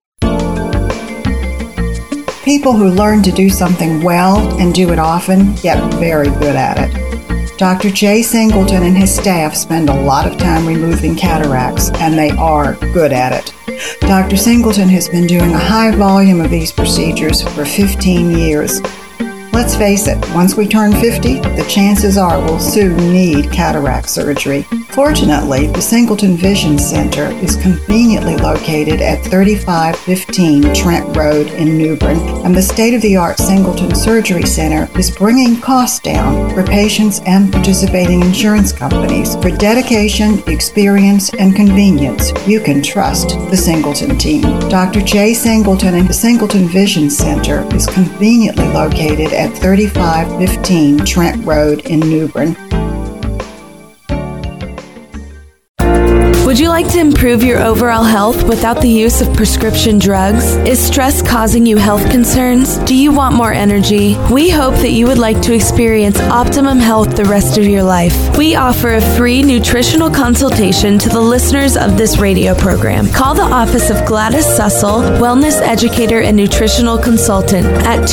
People who learn to do something well and do it often get very good at it. Dr. Jay Singleton and his staff spend a lot of time removing cataracts, and they are good at it. Dr. Singleton has been doing a high volume of these procedures for 15 years. Let's face it, once we turn 50, the chances are we'll soon need cataract surgery. Fortunately, the Singleton Vision Center is conveniently located at 3515 Trent Road in New Bern, and the state-of-the-art Singleton Surgery Center is bringing costs down for patients and participating insurance companies. For dedication, experience, and convenience, you can trust the Singleton team. Dr. Jay Singleton and the Singleton Vision Center is conveniently located at 3515 Trent Road in New Bern. Would you like to improve your overall health without the use of prescription drugs? Is stress causing you health concerns? Do you want more energy? We hope that you would like to experience optimum health the rest of your life. We offer a free nutritional consultation to the listeners of this radio program. Call the office of Gladys Sussel, Wellness Educator and Nutritional Consultant at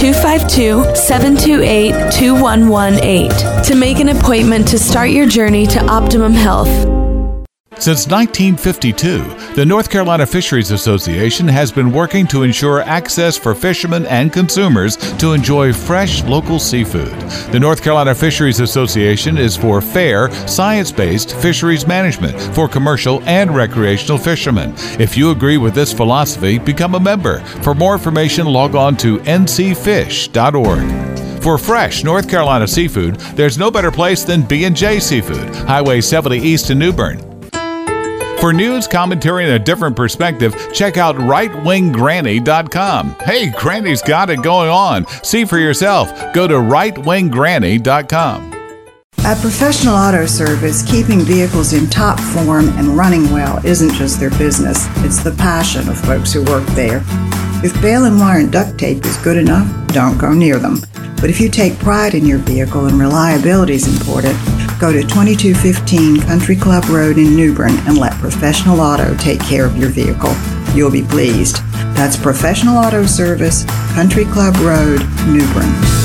252-728-2118 to make an appointment to start your journey to optimum health. Since 1952, the North Carolina Fisheries Association has been working to ensure access for fishermen and consumers to enjoy fresh local seafood. The North Carolina Fisheries Association is for fair, science-based fisheries management for commercial and recreational fishermen. If you agree with this philosophy, become a member. For more information, log on to ncfish.org. For fresh North Carolina seafood, there's no better place than B&J Seafood, Highway 70 East in New Bern. For news, commentary, and a different perspective, check out rightwinggranny.com. Hey, Granny's got it going on. See for yourself. Go to rightwinggranny.com. At Professional Auto Service, keeping vehicles in top form and running well isn't just their business, it's the passion of folks who work there. If baling wire and duct tape is good enough, don't go near them. But if you take pride in your vehicle and reliability is important, go to 2215 Country Club Road in New Bern and let Professional Auto take care of your vehicle. You'll be pleased. That's Professional Auto Service, Country Club Road, New Bern.